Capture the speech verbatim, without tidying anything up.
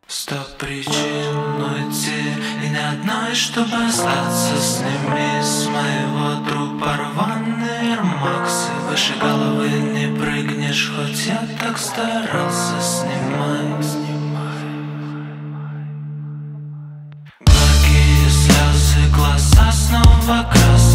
Сто причин уйти, и ни одной, чтобы остаться. Сними с моего трупа рваные Air-Max, и выше головы не прыгнешь, хоть я так старался. Снимай, снимай. Горькие слезы, глаза снова красные.